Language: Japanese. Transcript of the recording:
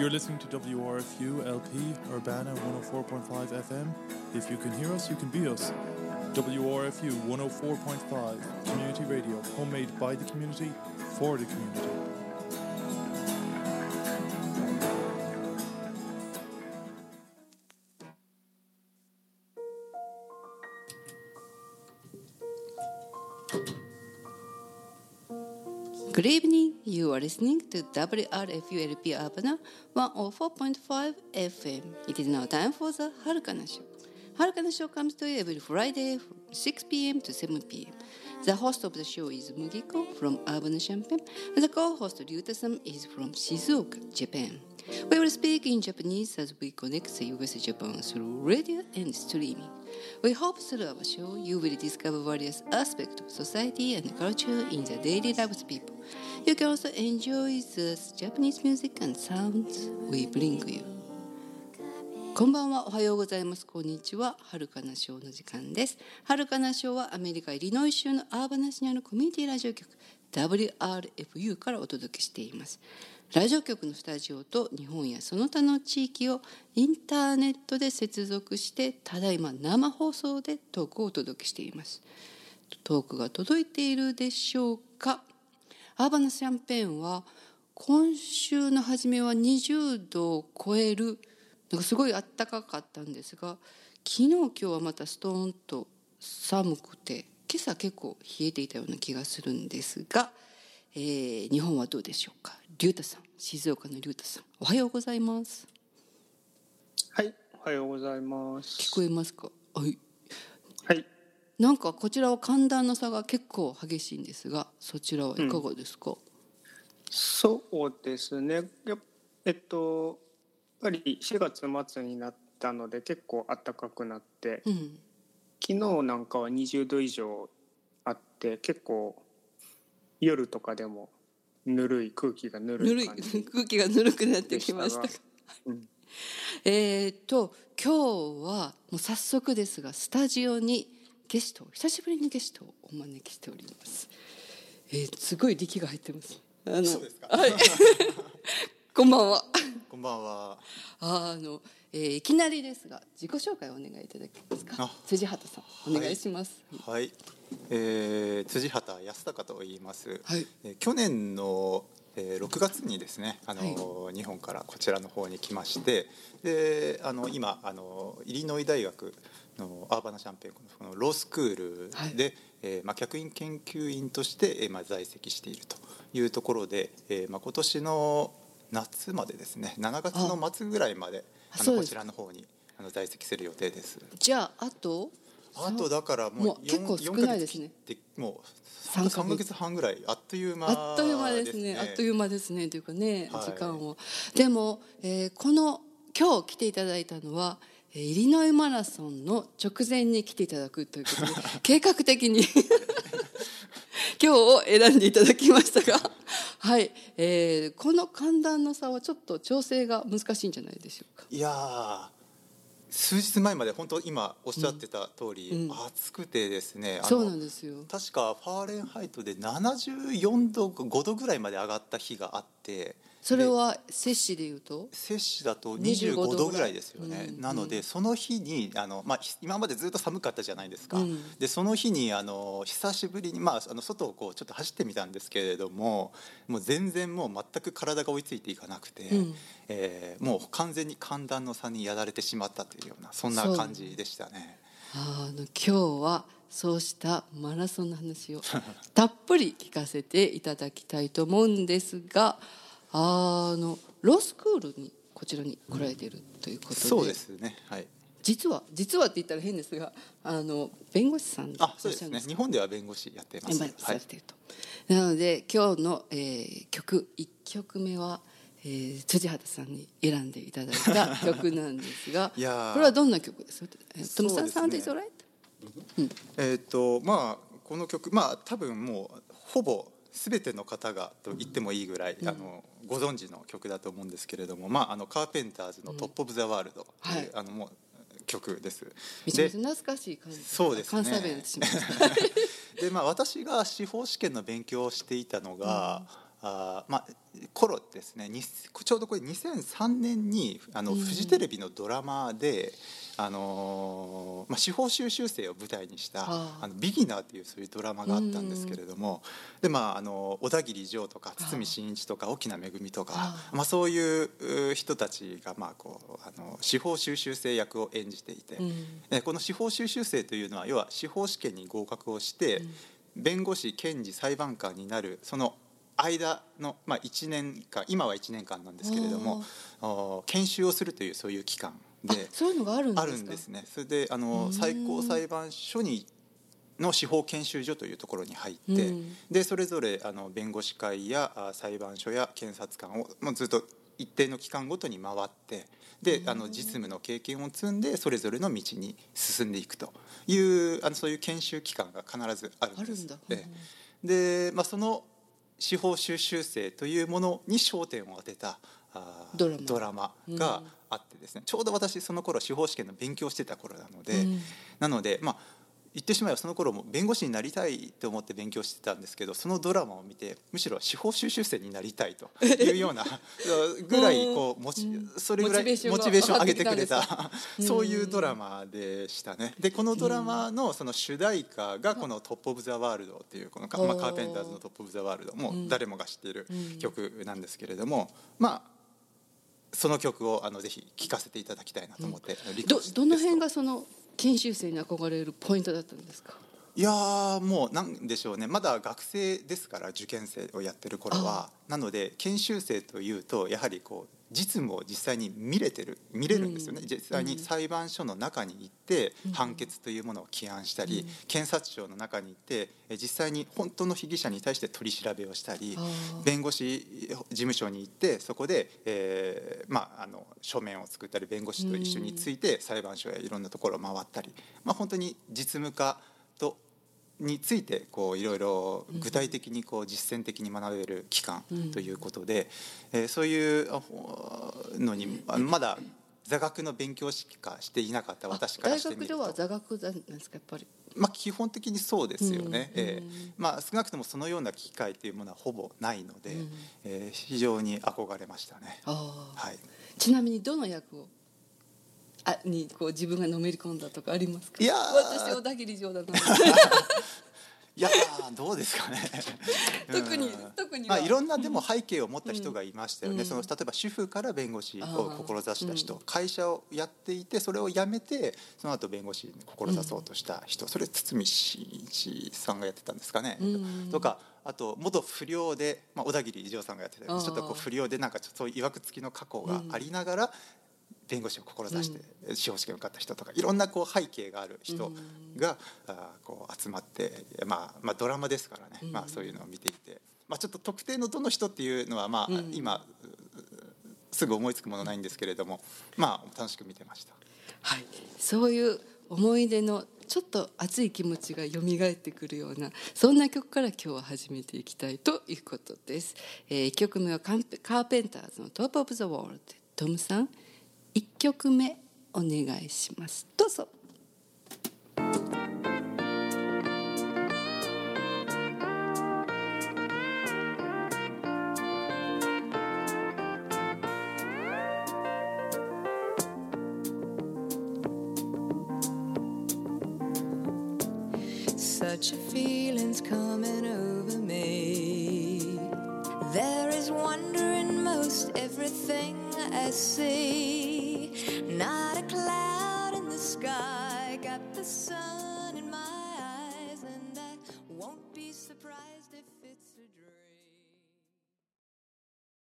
You're listening to WRFU LP Urbana 104.5 FM. If you can hear us, you can be us. WRFU 104.5 Community Radio, homemade by the community, for the community. Good evening. You are listening to WRFU-LP Urbana 104.5 FM. It is now time for the Harukana Show. Harukana Show comes to you every Friday from 6 p.m. to 7 p.m. The host of the show is Mugiko from Urbana Champaign, and the co-host Ryuta-san is from Shizuoka, Japan. We will speak in Japanese as we connect the US Japan through radio and streaming. We hope through our show you will discover various aspects of society and culture in the daily lives of people. You can also enjoy the Japanese music and sounds we bring you. こんばんは、おはようございます。こんにちは。はるかなショーの時間です。はるかなショーはアメリカイリノイ州のアーバナ市にあるコミュニティラジオ局 WRFU からお届けしています。ラジオ局のスタジオと日本やその他の地域をインターネットで接続してただいま生放送でトークをお届けしています。トークが届いているでしょうか。アーバナシャンペーンは今週の初めは20度を超えるなんかすごい暖かかったんですが、昨日今日はまたストーンと寒くて今朝結構冷えていたような気がするんですが、日本はどうでしょうか。龍太さん、静岡の龍太さん、おはようございます。 はい、おはようございます。 聞こえますか。はい、 はい、 なんかこちらは寒暖の差が結構激しいんですが、そちらはいかがですか。 そうですね。やっぱり4月末になったので結構暖かくなって、昨日なんかは20度以上あって結構夜とかでもぬるい空気がぬるい感じ空気がぬるくなってきました。今日はもう早速ですがスタジオに久しぶりにゲストをお招きしております。すごい力が入ってます。 そうですか。 はい。こんばんは。 こんばんは。 いきなりですが自己紹介をお願いいただけますか。辻畑さん、お願いします。 はい、辻畑康隆と言います。 はい。 去年の6月にですね、日本からこちらの方に来まして、で今イリノイ大学のアーバナシャンペーンのロースクールで、客員研究員として、在籍しているというところで、今年の夏までですね、7月の末ぐらいまでこちらの方に在籍する予定です。 じゃああとだからもう結構少ないですね。 もう3ヶ月半ぐらいあっという間ですね。 あっという間ですねというかね、 はい、 時間を。でも、今日来ていただいたのはイリノイマラソンの直前に来ていただくということで計画的に今日を選んでいただきましたが、はい、この寒暖の差はちょっと調整が難しいんじゃないでしょうか。 いや数日前まで本当今おっしゃってた通り、暑くてですね、 そうなんですよ。 確かファーレンハイトで74度5度ぐらいまで上がった日があって、 それは摂氏でいうと摂氏だと25度ぐらいですよね。なのでその日に今までずっと寒かったじゃないですか。でその日に久しぶりに、外をこうちょっと走ってみたんですけれども、もう全然もう全く体が追いついていかなくて、もう完全に寒暖の差にやられてしまったというようなそんな感じでしたね。 今日はそうしたマラソンの話をたっぷり聞かせていただきたいと思うんですが、ロースクールにこちらに来られているということで、 そうですね、はい、 実はって言ったら変ですが弁護士さんでいらっしゃるんですか。 そうですね、日本では弁護士やっています。 されていると、なので今日の、曲1曲目は、辻畑さんに選んでいただいた曲なんですがこれはどんな曲ですか。トムさん、サウンドイズオーライト。 この曲、多分もうほぼ全ての方がと言ってもいいぐらい、ご存知の曲だと思うんですけれども、カーペンターズの「トップ・オブ・ザ・ワールド」という、もう曲です。 めちゃめちゃ懐かしい感じ。 そうですね。 関西弁しました。 で私が司法試験の勉強をしていたのが、 頃ですね、ちょうどこれ2003年にフジテレビのドラマで、司法修習生を舞台にした「ビギナー」というそういうドラマがあったんですけれども、で小田切丈とか堤真一とか沖縄めぐみとか、そういう人たちが司法修習生役を演じていて、この司法修習生というのは要は司法試験に合格をして、弁護士検事裁判官になるその間の、1年間、今は1年間なんですけれども、研修をするというそういう期間で、 そういうのがあるんですか？ あるんですね。それで最高裁判所の司法研修所というところに入って、でそれぞれ弁護士会や裁判所や検察官をずっと一定の期間ごとに回って、で実務の経験を積んでそれぞれの道に進んでいくというそういう研修期間が必ずあるんです。で、その司法修習生というものに焦点を当てたドラマがあってですね、ちょうど私その頃司法試験の勉強してた頃なので、言ってしまえばその頃も弁護士になりたいと思って勉強してたんですけど、そのドラマを見てむしろ司法修習生になりたいというようなぐらいそれぐらいモチベーションを上げてくれたそういうドラマでしたね。でこのドラマのその主題歌がこの「トップ・オブ・ザ・ワールド」っていうこのカーペンターズの「トップ・オブ・ザ・ワールド」もう誰もが知っている曲なんですけれども、その曲をぜひ聴かせていただきたいなと思ってどの辺がその研修生に憧れるポイントだったんですか？ いやもうなんでしょうね、まだ学生ですから、受験生をやってる頃は。なので研修生というとやはり実務を実際に見れるんですよね。実際に裁判所の中に行って判決というものを起案したり、検察庁の中に行って実際に本当の被疑者に対して取り調べをしたり、弁護士事務所に行ってそこで、書面を作ったり、弁護士と一緒について裁判所やいろんなところを回ったり、本当に実務家についていろいろ具体的に実践的に学べる期間ということで、そういうのにまだ座学の勉強しかしていなかった私からしてみると。 大学では座学なんですか？やっぱり基本的にそうですよね。少なくともそのような機会というものはほぼないので、非常に憧れましたね。 ちなみにどの役をに自分がのめり込んだとかありますか？ いや私小田切丈だないやどうですかね特にいろんなでも背景を持った人がいましたよね。例えば主婦から弁護士を志した人、会社をやっていてそれを辞めてその後弁護士に志そうとした人、それ堤真一さんがやってたんですかね、とか、あと元不良で、小田切丈さんがやってたちょっと不良でそういういわくつきの過去がありながら、弁護士を志して司法試験を受かった人とか、いろんな背景がある人が集まって、ドラマですからね、そういうのを見ていて、ちょっと特定のどの人っていうのは、今すぐ思いつくものないんですけれども、楽しく見てました。 そういう思い出のちょっと熱い気持ちが蘇ってくるような、そんな曲から今日は始めていきたいということです。1曲目はカーペンターズの「トップ・オブ・ザ・ワールド」。トムさん1曲目お願いします。どうぞ。 Such a feeling's coming over me. There is wonder in most everything I see. Not a cloud in the sky, got the sun in my